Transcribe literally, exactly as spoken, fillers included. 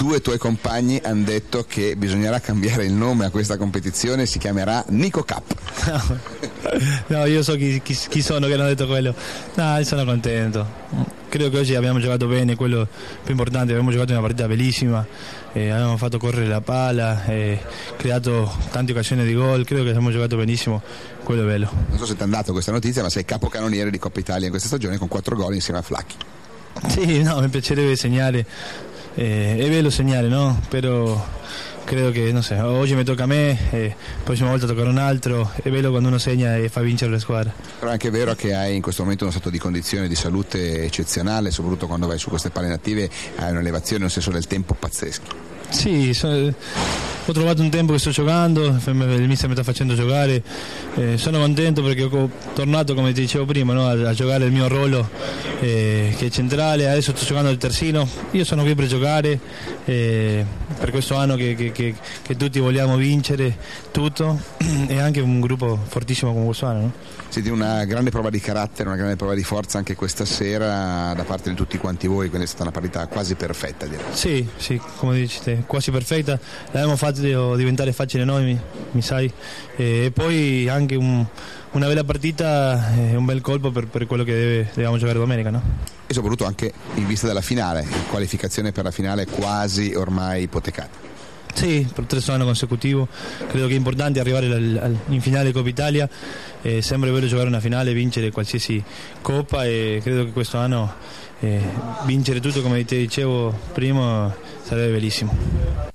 due tuoi compagni hanno detto che bisognerà cambiare il nome a questa competizione, si chiamerà Nico Cup. No, io so chi, chi, chi sono che hanno detto quello. No, io sono contento. Credo che oggi abbiamo giocato bene, quello più importante, abbiamo giocato una partita bellissima, eh, abbiamo fatto correre la palla, eh, creato tante occasioni di gol, credo che abbiamo giocato benissimo, quello è bello. Non so se ti è andata questa notizia, ma sei capocannoniere di Coppa Italia in questa stagione con quattro gol insieme a Flacchi. Sì, no, mi piacerebbe segnare, eh, è bello segnare, no? Però credo che, non so, oggi mi tocca a me, eh, la prossima volta toccherà un altro, è bello quando uno segna e fa vincere la squadra. Però è anche vero che hai in questo momento uno stato di condizione di salute eccezionale, soprattutto quando vai su queste palle native hai un'elevazione, un senso del tempo pazzesco. Sì, so, ho trovato un tempo che sto giocando, il mister mi sta facendo giocare, eh, sono contento perché ho tornato, come ti dicevo prima, no, a, a giocare il mio ruolo eh, che è centrale. Adesso sto giocando al terzino, io sono qui per giocare, eh, per questo anno che, che, che, che tutti vogliamo vincere tutto, e anche un gruppo fortissimo come questo anno, no? Siete una grande prova di carattere, una grande prova di forza anche questa sera da parte di tutti quanti voi, quindi è stata una partita quasi perfetta, direi. Sì, sì, come dici te, quasi perfetta, l'abbiamo fatto diventare facile noi, mi, mi sai, e poi anche un, una bella partita e un bel colpo per, per quello che deve, dobbiamo giocare domenica, no? E soprattutto anche in vista della finale, qualificazione per la finale quasi ormai ipotecata. Sì, per il terzo anno consecutivo, credo che è importante arrivare al, al, in finale Coppa Italia, eh, sembra bello giocare una finale, vincere qualsiasi Coppa, e credo che questo anno eh, vincere tutto, come ti dicevo prima, sarebbe bellissimo.